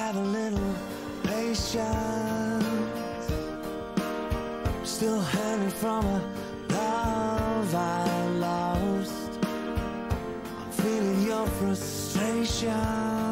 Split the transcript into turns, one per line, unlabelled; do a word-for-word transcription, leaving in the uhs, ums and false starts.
had a little patience, still hurting from a love I lost. I'm feeling your frustration.